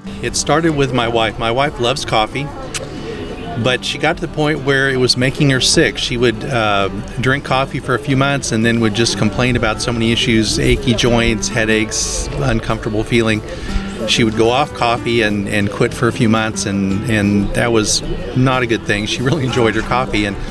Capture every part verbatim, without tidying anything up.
It started with my wife. My wife loves coffee, but she got to the point where it was making her sick. She would uh, drink coffee for a few months and then would just complain about so many issues, achy joints, headaches, uncomfortable feeling. She would go off coffee and, and quit for a few months, and, and that was not a good thing. She really enjoyed her coffee. And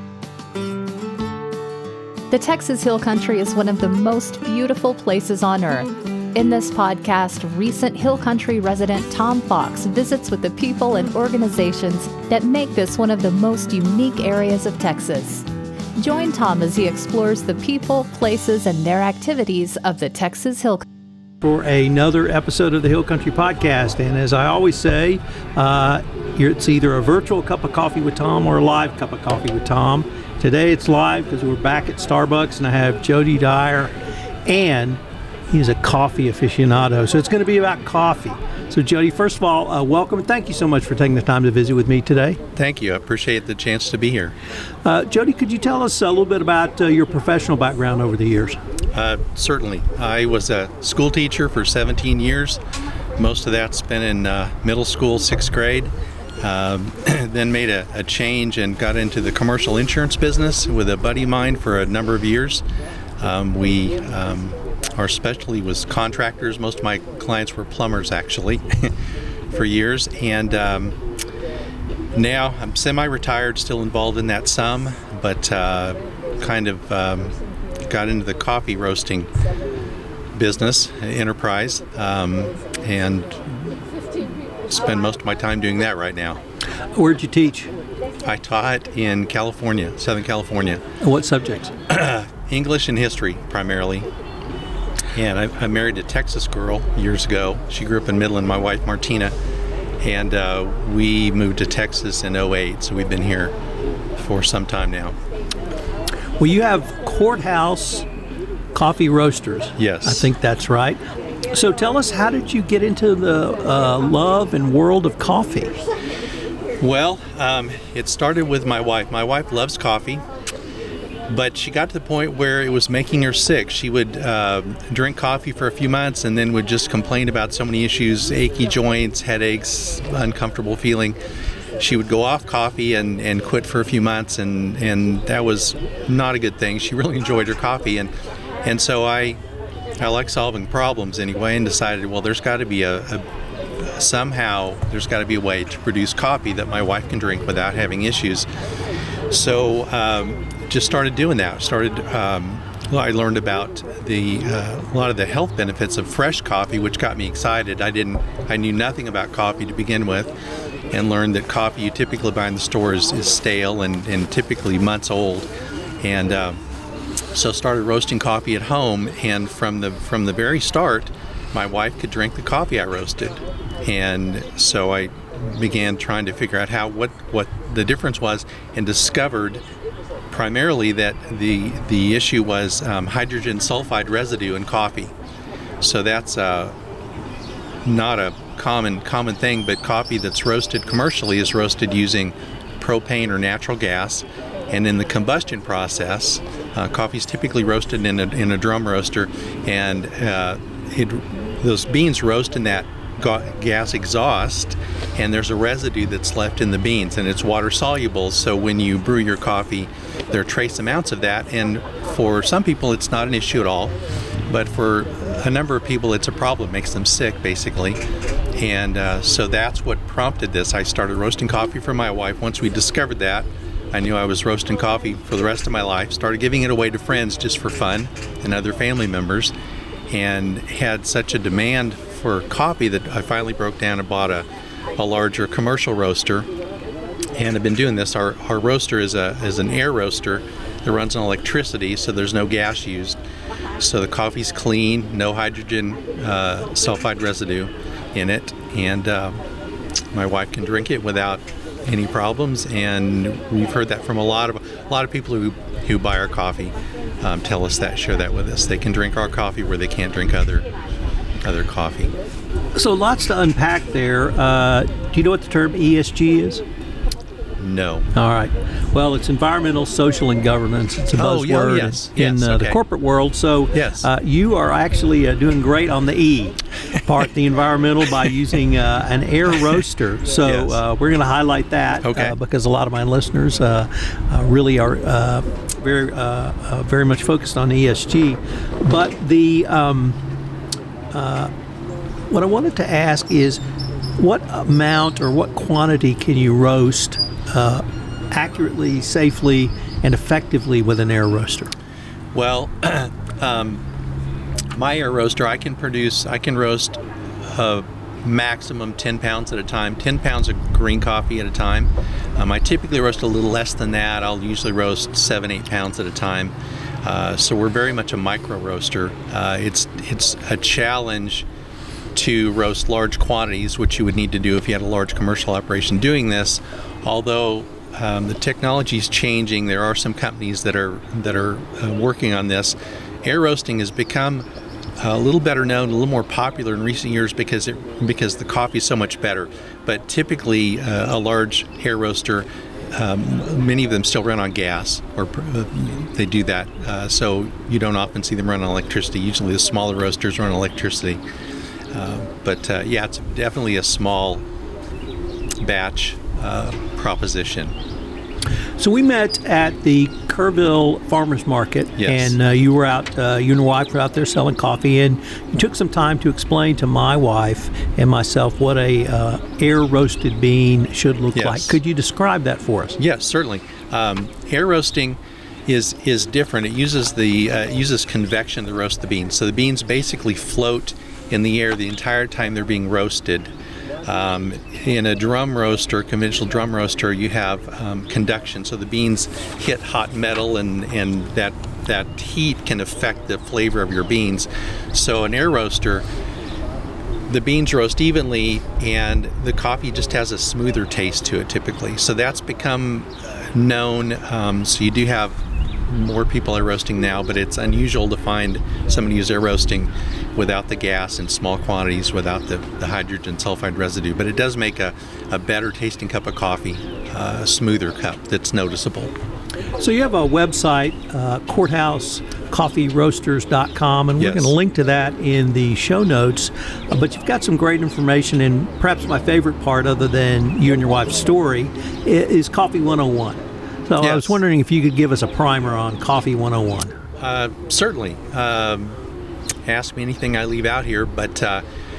the Texas Hill Country is one of the most beautiful places on earth. In this podcast, recent Hill Country resident Tom Fox visits with the people and organizations that make this one of the most unique areas of Texas. Join Tom as he explores the people, places, and their activities of the Texas Hill Country. For another episode of the Hill Country Podcast. And as I always say, uh, it's either a virtual cup of coffee with Tom or a live cup of coffee with Tom. Today it's live because we're back at Starbucks and I have Jody Dyer, and he's a coffee aficionado. So it's going to be about coffee. So Jody, first of all, uh, welcome and thank you so much for taking the time to visit with me today. Thank you. I appreciate the chance to be here. Uh, Jody, could you tell us a little bit about uh, your professional background over the years? Uh, certainly. I was a school teacher for seventeen years. Most of that spent in uh, middle school, sixth grade. Um, then made a, a change and got into the commercial insurance business with a buddy of mine for a number of years. Um, we, um, our specialty was contractors. Most of my clients were plumbers, actually, for years. And um, now I'm semi-retired, still involved in that some, but uh, kind of um, got into the coffee roasting business enterprise, um, and spend most of my time doing that right now. Where'd you teach? I taught in California, Southern California. What subjects? English and history, primarily. And I, I married a Texas girl years ago. She grew up in Midland, my wife Martina, and uh, we moved to Texas in oh eight, so we've been here for some time now. Well, you have Courthouse Coffee Roasters. Yes. I think that's right. So tell us, how did you get into the uh, love and world of coffee? Well, um, it started with my wife. My wife loves coffee, but she got to the point where it was making her sick. She would uh, drink coffee for a few months and then would just complain about so many issues, achy joints, headaches, uncomfortable feeling. She would go off coffee and, and quit for a few months, and, and that was not a good thing. She really enjoyed her coffee, and and so I I like solving problems anyway, and decided, well, there's got to be a, a somehow there's got to be a way to produce coffee that my wife can drink without having issues. So um, just started doing that. Started. Um, well, I learned about the uh, a lot of the health benefits of fresh coffee, which got me excited. I didn't. I knew nothing about coffee to begin with, and learned that coffee you typically buy in the store is, is stale and, and typically months old. And uh, so started roasting coffee at home, and from the from the very start, my wife could drink the coffee I roasted. And so I began trying to figure out how what, what the difference was, and discovered primarily that the the issue was um, hydrogen sulfide residue in coffee. So that's uh, not a common common thing, but coffee that's roasted commercially is roasted using propane or natural gas, and in the combustion process, uh, coffee is typically roasted in a in a drum roaster, and uh, it those beans roast in that ga- gas exhaust, and there's a residue that's left in the beans, and it's water soluble. So when you brew your coffee, there are trace amounts of that, and for some people it's not an issue at all, but for a number of people it's a problem. It makes them sick, basically. And uh, so that's what prompted this. I started roasting coffee for my wife. Once we discovered that, I knew I was roasting coffee for the rest of my life. Started giving it away to friends just for fun and other family members, and had such a demand for coffee that I finally broke down and bought a, a larger commercial roaster. And I've been doing this. Our, our roaster is a is an air roaster that runs on electricity, so there's no gas used. So the coffee's clean, no hydrogen uh, sulfide residue in it, and uh, my wife can drink it without any problems. And we've heard that from a lot of a lot of people who who buy our coffee. Um, tell us that, share that with us. They can drink our coffee where they can't drink other other coffee. So lots to unpack there. Uh, do you know what the term E S G is? No. All right. Well, it's environmental, social, and governance. It's a Oh, buzzword yeah, yes, in yes, uh, the okay. corporate world. So Yes. uh, you are actually uh, doing great on the E part, the environmental, by using uh, an air roaster. So Yes. uh, we're going to highlight that Okay. uh, because a lot of my listeners uh, uh, really are uh, very, uh, uh, very much focused on E S G. But the um, uh, what I wanted to ask is, what amount or what quantity can you roast uh, accurately, safely, and effectively with an air roaster? Well, um, my air roaster, I can produce, I can roast a maximum ten pounds at a time, ten pounds of green coffee at a time. Um, I typically roast a little less than that. I'll usually roast seven, eight pounds at a time. Uh, so we're very much a micro roaster. Uh, it's it's a challenge to roast large quantities, which you would need to do if you had a large commercial operation doing this. Although um, the technology is changing, there are some companies that are that are uh, working on this. Air roasting has become a little better known, a little more popular in recent years because it because the coffee is so much better. But typically, uh, a large air roaster, um, many of them still run on gas, or uh, they do that. Uh, so you don't often see them run on electricity. Usually, the smaller roasters run on electricity. Uh, but uh, yeah, it's definitely a small batch uh, proposition. So we met at the Kerrville Farmers Market, Yes. and uh, you were out, uh, you and your wife were out there selling coffee, and you took some time to explain to my wife and myself what a uh, air roasted bean should look Yes. like. Could you describe that for us? Yes, certainly. Um, air roasting is is different. It uses the uh, it uses convection to roast the beans. So the beans basically float in the air the entire time they're being roasted. Um, in a drum roaster, conventional drum roaster, you have um, conduction, so the beans hit hot metal, and, and that that heat can affect the flavor of your beans. So an air roaster, the beans roast evenly, and the coffee just has a smoother taste to it typically. So that's become known. Um, so you do have more people are roasting now, but it's unusual to find somebody who's air roasting without the gas in small quantities, without the, the hydrogen sulfide residue. But it does make a, a better tasting cup of coffee, uh, a smoother cup that's noticeable. So you have a website, uh, courthouse coffee roasters dot com, and we're Yes. going to link to that in the show notes. Uh, but you've got some great information, and perhaps my favorite part, other than you and your wife's story, i- is Coffee one oh one. So I Yes. was wondering if you could give us a primer on Coffee one oh one. Uh, certainly. Um, ask me anything I leave out here, but uh,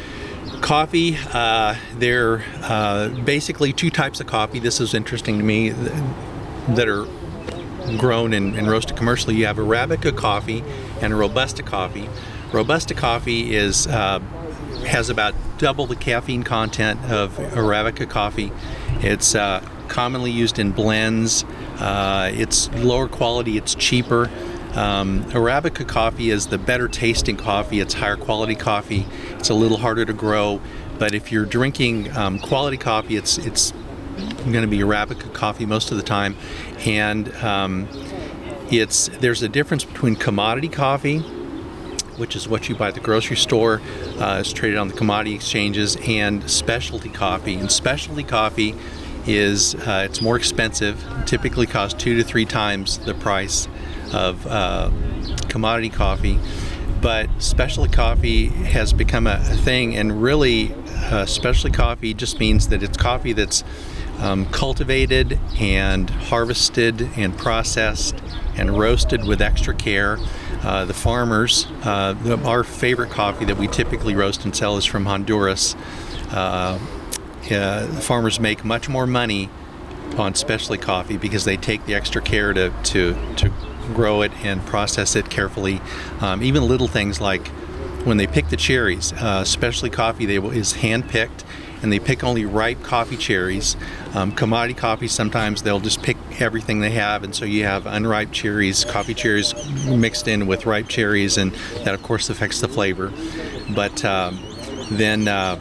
coffee, uh, there are uh, basically two types of coffee. This is interesting to me, th- that are grown and, and roasted commercially. You have Arabica coffee and a Robusta coffee. Robusta coffee is uh, has about double the caffeine content of Arabica coffee. It's uh, commonly used in blends. Uh, it's lower quality, it's cheaper. Um, Arabica coffee is the better tasting coffee. It's higher quality coffee. It's a little harder to grow, but if you're drinking um, quality coffee, it's it's going to be Arabica coffee most of the time. And um, it's there's a difference between commodity coffee, which is what you buy at the grocery store, uh, it's traded on the commodity exchanges, and specialty coffee. And specialty coffee is uh, it's more expensive, typically costs two to three times the price of uh, commodity coffee. But specialty coffee has become a, a thing, and really uh, specialty coffee just means that it's coffee that's um, cultivated and harvested and processed and roasted with extra care. Uh, the farmers, uh, the, our favorite coffee that we typically roast and sell is from Honduras. Uh, uh, farmers make much more money on specialty coffee because they take the extra care to to, to grow it and process it carefully. Um, even little things like when they pick the cherries, uh, specialty coffee they, is hand-picked, and they pick only ripe coffee cherries. Um, commodity coffee, sometimes they'll just pick everything they have, and so you have unripe cherries, coffee cherries mixed in with ripe cherries, and that of course affects the flavor. But um, then uh,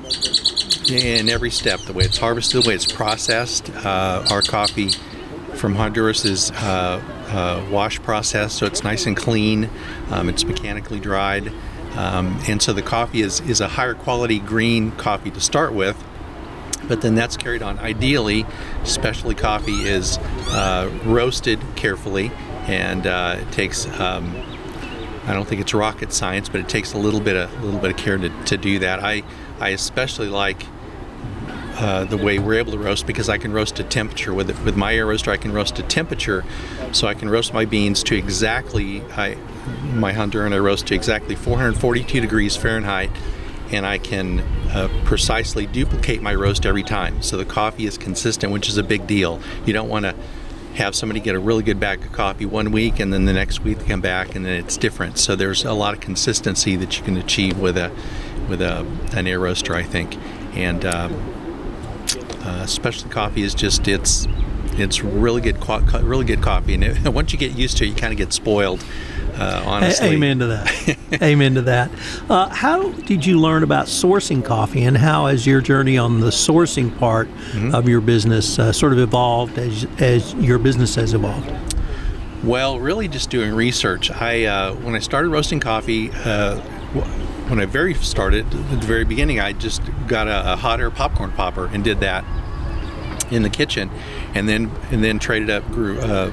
in every step, the way it's harvested, the way it's processed, uh, our coffee from Honduras is uh, uh, wash processed, so it's nice and clean. Um, it's mechanically dried. Um, and so the coffee is, is a higher quality green coffee to start with. but then that's carried on. Ideally, specialty coffee is uh, roasted carefully, and uh, it takes. Um, I don't think it's rocket science, but it takes a little bit of a little bit of care to, to do that. I I especially like uh, the way we're able to roast, because I can roast to temperature with it. With my air roaster. I can roast to temperature, so I can roast my beans to exactly. I my Honduran I roast to exactly four hundred forty-two degrees Fahrenheit, and I can uh, precisely duplicate my roast every time. So the coffee is consistent, which is a big deal. You don't want to have somebody get a really good bag of coffee one week and then the next week they come back and then it's different. So there's a lot of consistency that you can achieve with a with a an air roaster, I think. And um, uh, specialty coffee is just it's it's really good really good coffee, and it, once you get used to it, you kind of get spoiled. Uh, honestly. Amen to that. Amen to that. Uh, how did you learn about sourcing coffee, and how has your journey on the sourcing part mm-hmm. of your business uh, sort of evolved as as your business has evolved? Well, really just doing research. I uh, when I started roasting coffee, uh, when I very started at the very beginning, I just got a, a hot air popcorn popper and did that in the kitchen, and then and then traded up grew. Uh,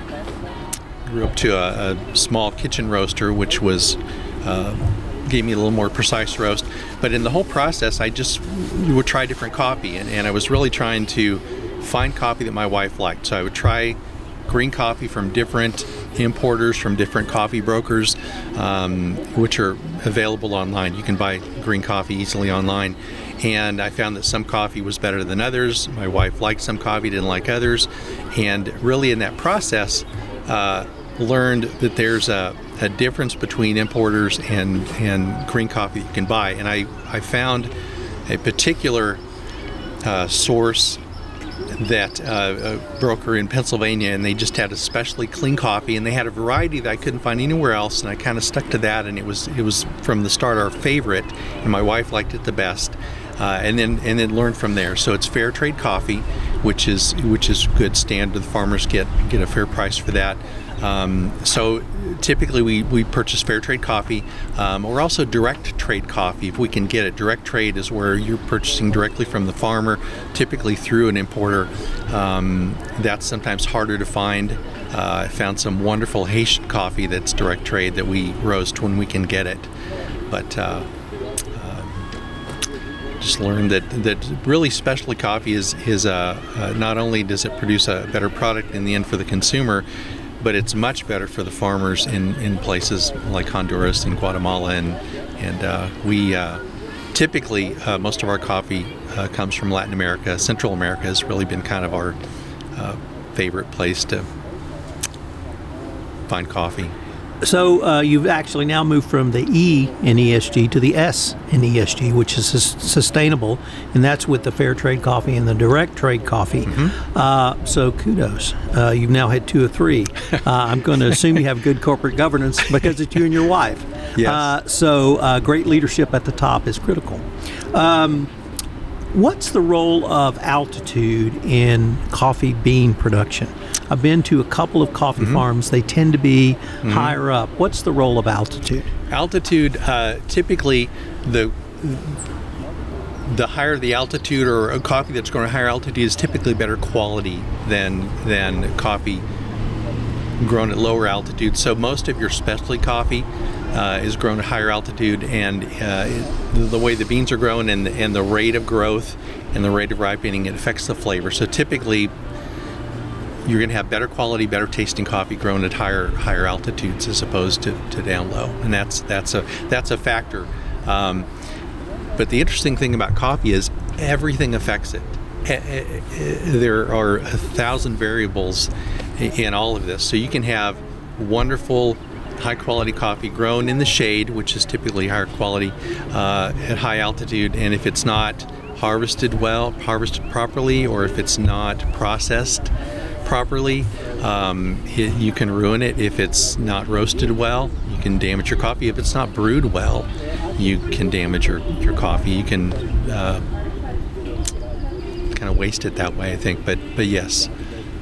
grew up to a, a small kitchen roaster, which was uh, gave me a little more precise roast. But in the whole process, I just would try different coffee, and, and I was really trying to find coffee that my wife liked. So I would try green coffee from different importers, from different coffee brokers, um, which are available online. You can buy green coffee easily online. And I found that some coffee was better than others. My wife liked some coffee, didn't like others. And really in that process, uh, learned that there's a, a difference between importers and, and green coffee you can buy. And I, I found a particular uh, source that uh, a broker in Pennsylvania, and they just had especially clean coffee, and they had a variety that I couldn't find anywhere else, and I kind of stuck to that, and it was it was from the start our favorite, and my wife liked it the best. Uh, and then and then learn from there. So it's fair trade coffee, which is which is good standard. The farmers get get a fair price for that. Um, so typically we, we purchase fair trade coffee, um, or also direct trade coffee if we can get it. Direct trade is where you're purchasing directly from the farmer, typically through an importer. Um, that's sometimes harder to find. Uh, I found some wonderful Haitian coffee that's direct trade that we roast when we can get it. But uh, just learned that, that really specialty coffee is, is uh, uh, not only does it produce a better product in the end for the consumer, but it's much better for the farmers in, in places like Honduras and Guatemala. And, and uh, we uh, typically, uh, most of our coffee uh, comes from Latin America. Central America has really been kind of our uh, favorite place to find coffee. So uh, you've actually now moved from the E in E S G to the S in E S G, which is sus- sustainable, and that's with the fair trade coffee and the direct trade coffee. Mm-hmm. Uh, so kudos. Uh, you've now had two or three. Uh, I'm going to assume you have good corporate governance because it's you and your wife. Yes. Uh, so uh, great leadership at the top is critical. Um, what's the role of altitude in coffee bean production? I've been to a couple of coffee mm-hmm. farms. They tend to be mm-hmm. higher up. What's the role of altitude? Altitude, uh, typically the the higher the altitude, or a coffee that's grown at higher altitude, is typically better quality than than coffee grown at lower altitude. So most of your specialty coffee uh, is grown at higher altitude, and uh, it, the way the beans are grown and and the rate of growth and the rate of ripening, it affects the flavor. So typically, you're going to have better quality, better tasting coffee grown at higher higher altitudes as opposed to, to down low, and that's that's a that's a factor. Um, but the interesting thing about coffee is everything affects it. There are a thousand variables in all of this. So you can have wonderful, high quality coffee grown in the shade, which is typically higher quality uh, at high altitude, and if it's not harvested well, harvested properly, or if it's not processed properly, um, it, you can ruin it. If it's not roasted well, you can damage your coffee. If it's not brewed well, you can damage your, your coffee. You can uh, kind of waste it that way, I think. But but yes.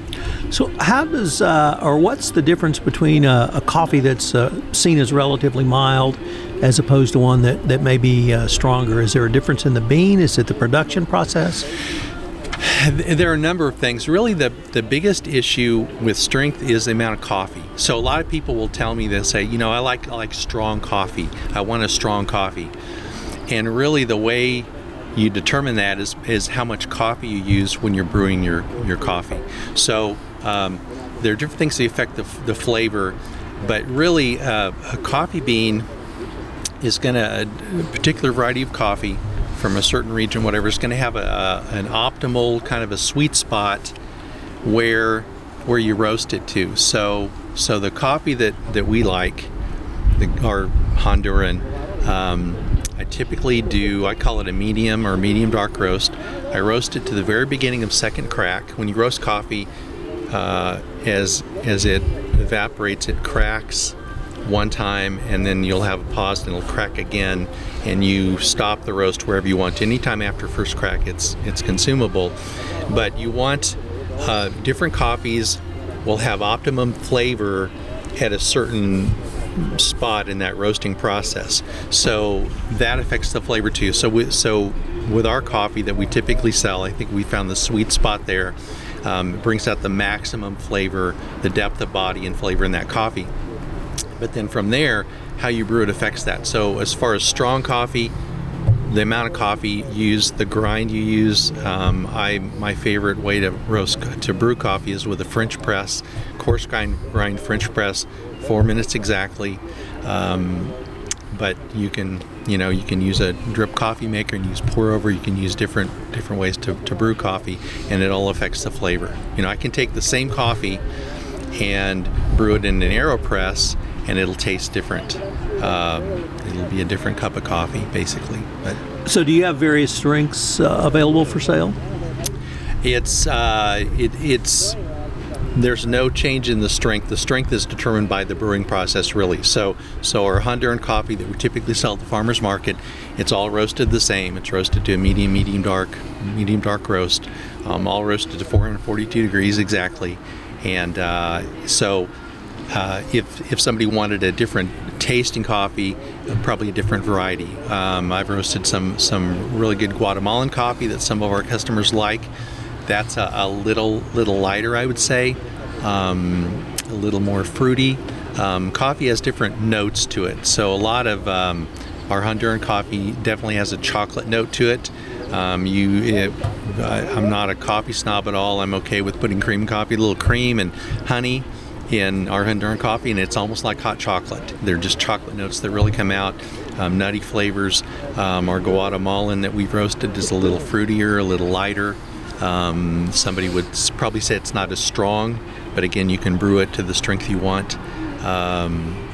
So how does, uh, or what's the difference between a, a coffee that's uh, seen as relatively mild as opposed to one that, that may be uh, stronger? Is there a difference in the bean? Is it the production process? There are a number of things. Really, the, the biggest issue with strength is the amount of coffee. So a lot of people will tell me, they'll say, you know, I like I like strong coffee. I want a strong coffee. And really the way you determine that is, is how much coffee you use when you're brewing your, your coffee. So um, there are different things that affect the, the flavor, but really uh, a coffee bean is going to, a particular variety of coffee from a certain region, whatever, is going to have a, a, an optimal kind of a sweet spot where where you roast it to. So so the coffee that, that we like, the, our Honduran, um, I typically do, I call it a medium or medium dark roast. I roast it to the very beginning of second crack. When you roast coffee, uh, as as it evaporates, it cracks one time, and then you'll have a pause and it'll crack again, and you stop the roast wherever you want. Anytime after first crack, it's it's consumable. But you want uh, different coffees will have optimum flavor at a certain spot in that roasting process, so that affects the flavor too. So we, so with our coffee that we typically sell, I think we found the sweet spot there. Um, it brings out the maximum flavor, the depth of body and flavor in that coffee. But then from there, how you brew it affects that. So as far as strong coffee, the amount of coffee used, the grind you use, um, I my favorite way to roast to brew coffee is with a French press, coarse grind, grind French press, four minutes exactly. Um, but you can you know you can use a drip coffee maker and use pour over. You can use different different ways to, to brew coffee, and it all affects the flavor. You know, I can take the same coffee and brew it in an AeroPress, and it'll taste different. Um, it'll be a different cup of coffee, basically. But so, do you have various strengths uh, available for sale? It's uh, it, it's there's no change in the strength. The strength is determined by the brewing process, really. So, so our Honduran coffee that we typically sell at the farmers market, it's all roasted the same. It's roasted to a medium, medium dark, medium dark roast, um, all roasted to four hundred forty-two degrees exactly, and uh, so. Uh, if if somebody wanted a different tasting coffee, probably a different variety. Um, I've roasted some some really good Guatemalan coffee that some of our customers like. That's a, a little little lighter, I would say, um, a little more fruity. Um, coffee has different notes to it, so a lot of um, our Honduran coffee definitely has a chocolate note to it. Um, you, it, I, I'm not a coffee snob at all. I'm okay with putting cream coffee, a little cream and honey in our Honduran coffee, and it's almost like hot chocolate. They're just chocolate notes that really come out, um, nutty flavors. Um, our Guatemalan that we've roasted is a little fruitier, a little lighter. Um, somebody would probably say it's not as strong, but again, you can brew it to the strength you want. Um,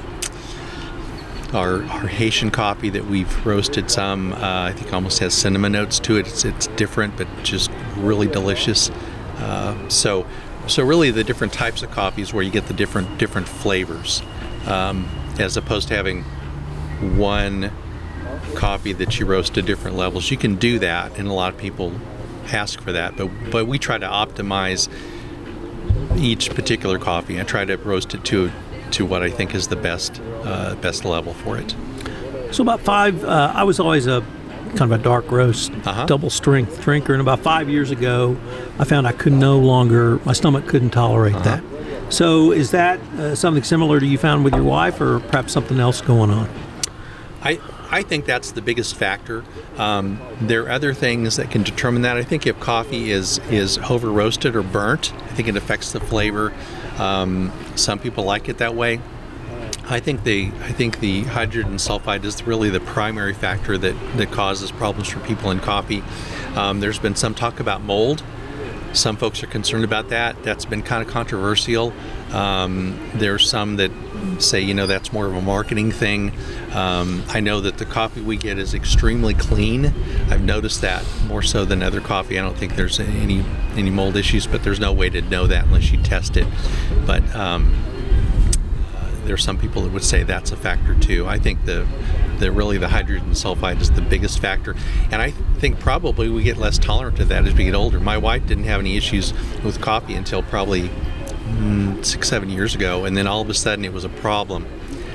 our, our Haitian coffee that we've roasted some, uh, I think almost has cinnamon notes to it. It's, it's different, but just really delicious. Uh, so So really the different types of coffees where you get the different different flavors, um, as opposed to having one coffee that you roast to different levels. You can do that, and a lot of people ask for that, but but we try to optimize each particular coffee. I try to roast it to to what I think is the best uh, best level for it. So about five, uh, I was always a kind of a dark roast, uh-huh. double strength drinker, and about five years ago, I found I could no longer, my stomach couldn't tolerate uh-huh. that. So is that uh, something similar to you found with your wife, or perhaps something else going on? I I think that's the biggest factor. Um, there are other things that can determine that. I think if coffee is is over roasted or burnt, I think it affects the flavor. Um, some people like it that way. I think the I think the hydrogen sulfide is really the primary factor that, that causes problems for people in coffee. Um, there's been some talk about mold. Some folks are concerned about that. That's been kind of controversial. Um, there's some that say, you know, that's more of a marketing thing. Um, I know that the coffee we get is extremely clean. I've noticed that more so than other coffee. I don't think there's any any mold issues, but there's no way to know that unless you test it. But um, there's some people that would say that's a factor too. I think the, the really the hydrogen sulfide is the biggest factor, and I think probably we get less tolerant to that as we get older. My wife didn't have any issues with coffee until probably mm, six, seven years ago, and then all of a sudden it was a problem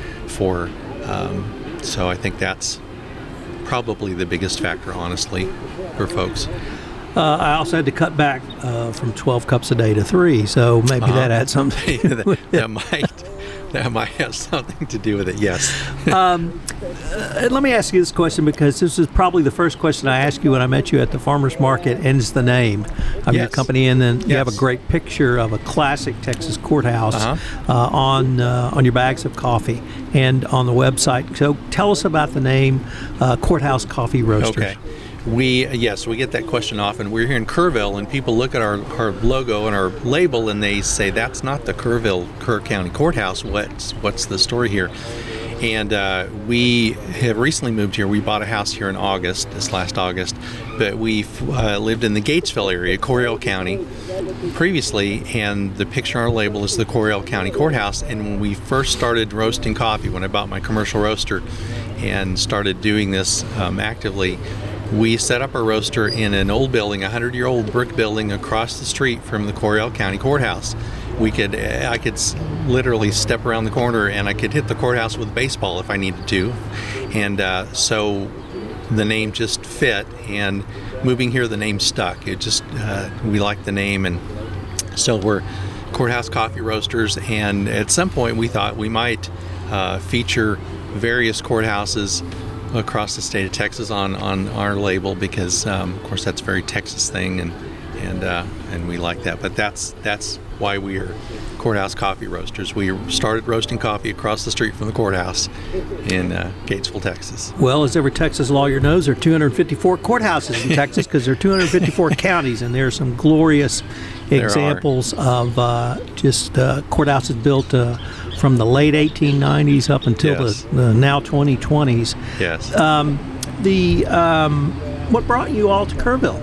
for. Um, so I think that's probably the biggest factor, honestly, for folks. Uh, I also had to cut back uh, from twelve cups a day to three, so maybe uh-huh. that had something. that, that might that might have something to do with it. Yes. um, uh, let me ask you this question, because this is probably the first question I asked you when I met you at the farmers market, and it's the name of yes. your company, and then you yes. have a great picture of a classic Texas courthouse uh-huh. uh, on uh, on your bags of coffee and on the website. So tell us about the name uh, Courthouse Coffee Roasters. Okay. We, yes, we get that question often. We're here in Kerrville, and people look at our, our logo and our label, and they say, that's not the Kerrville, Kerr County Courthouse. What's, what's the story here? And uh, we have recently moved here. We bought a house here in August, this last August, but we uh, lived in the Gatesville area, Coryell County, previously, and the picture on our label is the Coryell County Courthouse. And when we first started roasting coffee, when I bought my commercial roaster and started doing this um, actively, we set up a roaster in an old building, a hundred-year-old brick building across the street from the Coryell County Courthouse. We could, I could literally step around the corner and I could hit the courthouse with a baseball if I needed to. And uh, so the name just fit, and moving here, the name stuck. It just, uh, we liked the name, and so we're Courthouse Coffee Roasters. And at some point we thought we might uh, feature various courthouses across the state of Texas on, on our label, because um, of course that's a very Texas thing, and and uh, and we like that. But that's that's why we are Courthouse Coffee Roasters. We started roasting coffee across the street from the courthouse in uh, Gatesville, Texas. Well, as every Texas lawyer knows, there are two hundred fifty-four courthouses in Texas, because there are two hundred fifty-four counties, and there are some glorious examples of uh, just uh, courthouses built uh, from the late eighteen nineties up until yes. the, the now twenty twenties. Yes. Um, the um, what brought you all to Kerrville?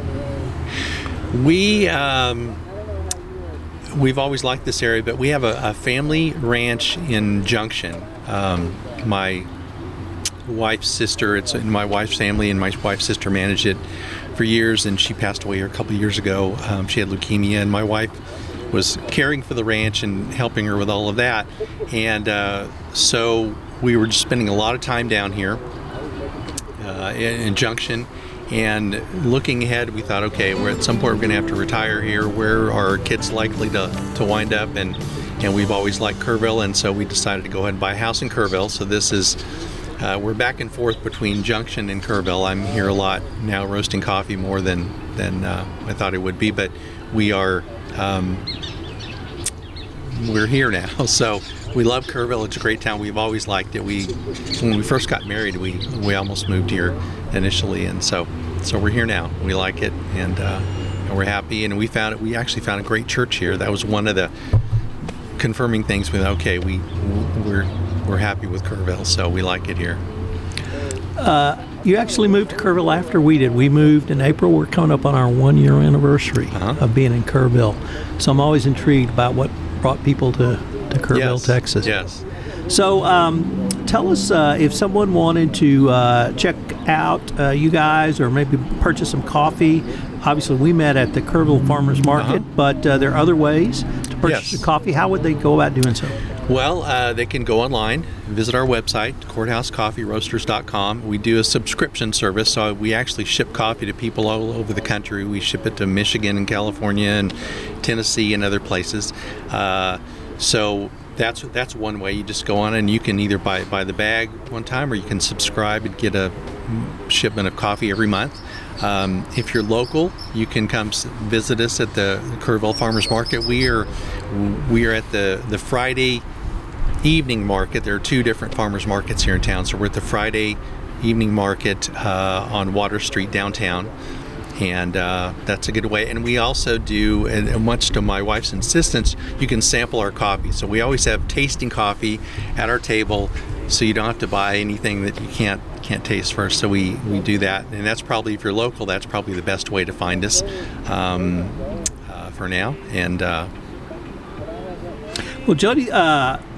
We um, we've always liked this area, but we have a, a family ranch in Junction. Um, my wife's sister, it's in my wife's family, and my wife's sister managed it for years, and she passed away a couple of years ago. Um, she had leukemia, and my wife was caring for the ranch and helping her with all of that. And uh, so we were just spending a lot of time down here uh, in, in Junction. And looking ahead, we thought, okay, we're at some point we're going to have to retire here. Where are our kids likely to, to wind up? And and we've always liked Kerrville, and so we decided to go ahead and buy a house in Kerrville. So this is, uh, we're back and forth between Junction and Kerrville. I'm here a lot now, roasting coffee more than, than uh, I thought it would be, but we are, um, we're here now. So we love Kerrville. It's a great town. We've always liked it. We, when we first got married, we we almost moved here initially, and so so we're here now. We like it, and, uh, and we're happy. And we found it. We actually found a great church here. That was one of the confirming things with okay, we we're we're happy with Kerrville, so we like it here. Uh, you actually moved to Kerrville after we did. We moved in April. We're coming up on our one year anniversary uh-huh. of being in Kerrville, so I'm always intrigued about what brought people to. to Kerrville, yes. Texas. Yes. So um, tell us uh, if someone wanted to uh, check out uh, you guys, or maybe purchase some coffee. Obviously, we met at the Kerrville Farmers Market, uh-huh. but uh, there are other ways to purchase yes. the coffee. How would they go about doing so? Well, uh, they can go online, visit our website, courthouse coffee roasters dot com. We do a subscription service, so we actually ship coffee to people all over the country. We ship it to Michigan and California and Tennessee and other places. Uh, So that's that's one way. You just go on and you can either buy buy the bag one time, or you can subscribe and get a shipment of coffee every month. Um, if you're local, you can come visit us at the Kerrville Farmers Market. We are we are at the the Friday evening market. There are two different farmers markets here in town. So we're at the Friday evening market uh, on Water Street downtown. And uh, that's a good way. And we also do, and much to my wife's insistence, you can sample our coffee. So we always have tasting coffee at our table, so you don't have to buy anything that you can't can't taste first. So we, we do that. And that's probably, if you're local, that's probably the best way to find us um, uh, for now. And uh, well, Jody, uh,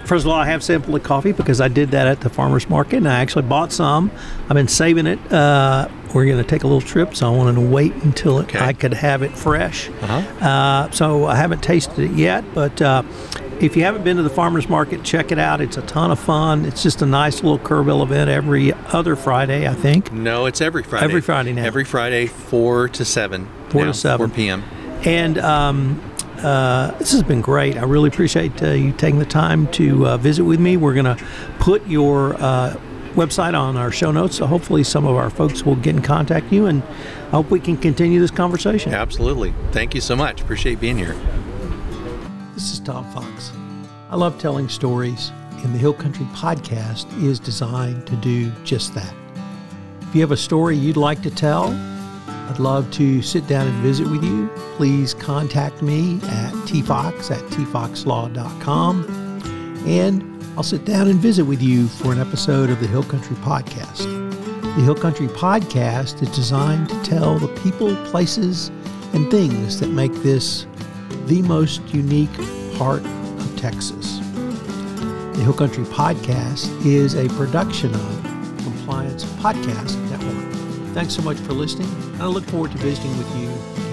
First of all, I have sampled the coffee because I did that at the farmer's market, and I actually bought some. I've been saving it. Uh, we're going to take a little trip, so I wanted to wait until it, Okay. I could have it fresh. Uh-huh. Uh, so I haven't tasted it yet, but uh, if you haven't been to the farmer's market, check it out. It's a ton of fun. It's just a nice little Kerrville event every other Friday, I think. No, it's every Friday. Every Friday now. Every Friday, four to seven. Four now, to seven. four p.m. And um, uh, this has been great. I really appreciate uh, you taking the time to uh, visit with me. We're going to put your uh, website on our show notes, so hopefully some of our folks will get in contact with you, and I hope we can continue this conversation. Absolutely. Thank you so much. Appreciate being here. This is Tom Fox. I love telling stories, and the Hill Country Podcast is designed to do just that. If you have a story you'd like to tell, I'd love to sit down and visit with you. Please contact me at tfox at tfoxlaw dot com, and I'll sit down and visit with you for an episode of the Hill Country Podcast. The Hill Country Podcast is designed to tell the people, places, and things that make this the most unique part of Texas. The Hill Country Podcast is a production of Compliance Podcast Network. Thanks so much for listening, and I look forward to visiting with you